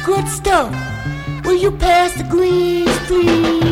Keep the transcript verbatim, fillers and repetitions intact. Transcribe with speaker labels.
Speaker 1: good stuff. Will you pass the greens, please?